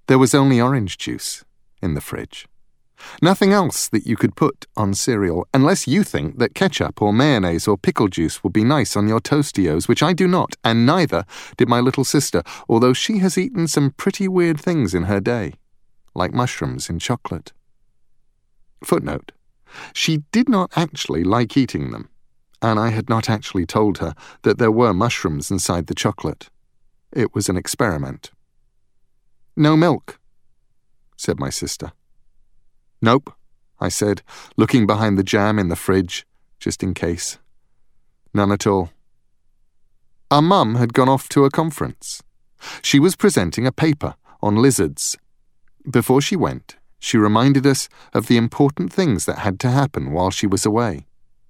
There was only orange juice in the fridge. Nothing else that you could put on cereal, unless you think that ketchup or mayonnaise or pickle juice would be nice on your Tostios, which I do not, and neither did my little sister, although she has eaten some pretty weird things in her day, like mushrooms in chocolate. Footnote: she did not actually like eating them, and I had not actually told her that there were mushrooms inside the chocolate. It was an experiment. "No milk," said my sister. "Nope," I said, looking behind the jam in the fridge, just in case. "None at all." Our mum had gone off to a conference. She was presenting a paper on lizards. Before she went, she reminded us of the important things that had to happen while she was away.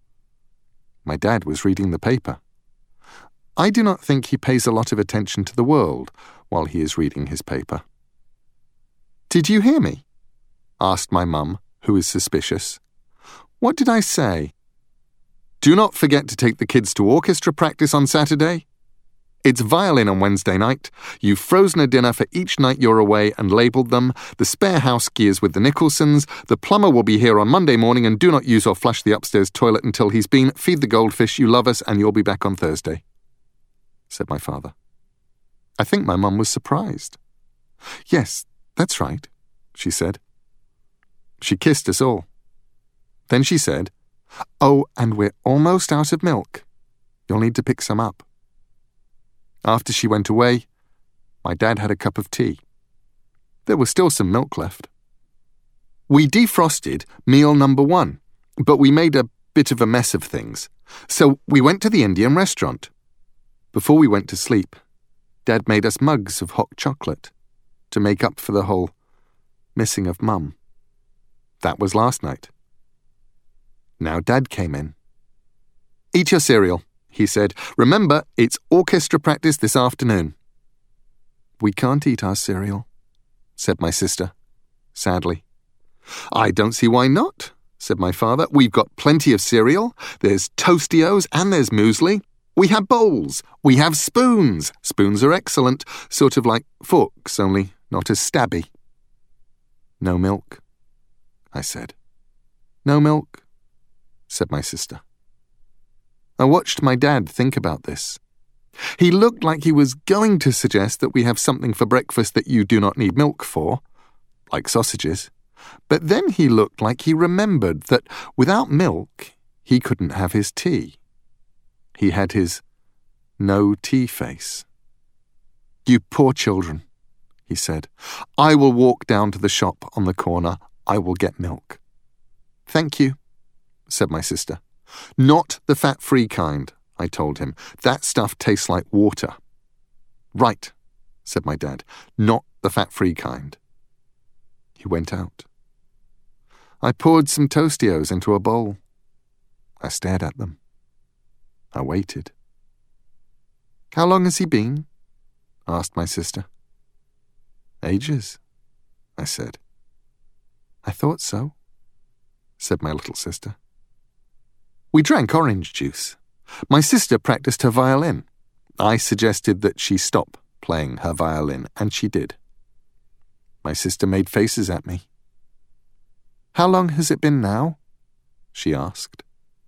My dad was reading the paper. I do not think he pays a lot of attention to the world while he is reading his paper. "Did you hear me?" asked my mum, who is suspicious. "What did I say?" "Do not forget to take the kids to orchestra practice on Saturday. It's violin on Wednesday night. You've frozen a dinner for each night you're away and labelled them. The spare house key is with the Nicholsons. The plumber will be here on Monday morning, and do not use or flush the upstairs toilet until he's been. Feed the goldfish. You love us, and you'll be back on Thursday," said my father. I think my mum was surprised. "Yes, that's right," she said. She kissed us all. Then she said, "Oh, and we're almost out of milk. You'll need to pick some up." After she went away, my dad had a cup of tea. There was still some milk left. We defrosted meal number 1, but we made a bit of a mess of things. So we went to the Indian restaurant. Before we went to sleep, Dad made us mugs of hot chocolate to make up for the whole missing of Mum. That was last night. Now Dad came in. "Eat your cereal," he said. "Remember, it's orchestra practice this afternoon." "We can't eat our cereal," said my sister, sadly. "I don't see why not," said my father. "We've got plenty of cereal. There's Tostios and there's muesli. We have bowls. We have spoons. Spoons are excellent, sort of like forks, only not as stabby." "No milk," I said. "No milk," said my sister. I watched my dad think about this. He looked like he was going to suggest that we have something for breakfast that you do not need milk for, like sausages. But then he looked like he remembered that without milk, he couldn't have his tea. He had his no tea face. "You poor children," he said. "I will walk down to the shop on the corner. I will get milk." "Thank you," said my sister. "Not the fat-free kind," I told him. "That stuff tastes like water." "Right," said my dad. "Not the fat-free kind." He went out. I poured some Tostios into a bowl. I stared at them. I waited. "How long has he been?" asked my sister. "Ages," I said. "I thought so," said my little sister. We drank orange juice. My sister practiced her violin. I suggested that she stop playing her violin, and she did. My sister made faces at me. "How long has it been now?" she asked.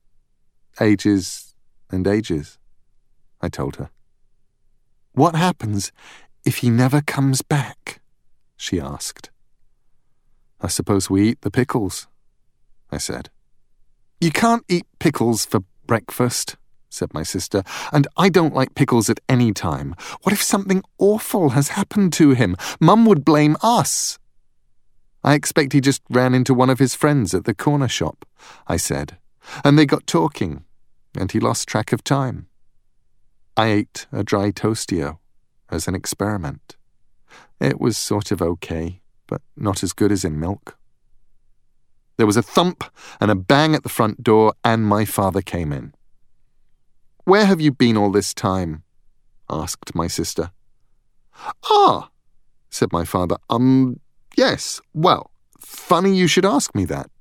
"Ages and ages," I told her. "What happens if he never comes back?" she asked. "I suppose we eat the pickles," I said. "You can't eat pickles for breakfast," said my sister, "and I don't like pickles at any time. What if something awful has happened to him? Mum would blame us." "I expect he just ran into one of his friends at the corner shop," I said, "and they got talking, and he lost track of time." I ate a dry Tostio as an experiment. It was sort of okay, but not as good as in milk. There was a thump and a bang at the front door, and my father came in. "Where have you been all this time?" asked my sister. "Ah," said my father, yes, well, funny you should ask me that."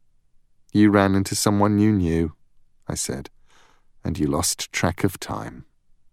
"You ran into someone you knew," I said, "and you lost track of time."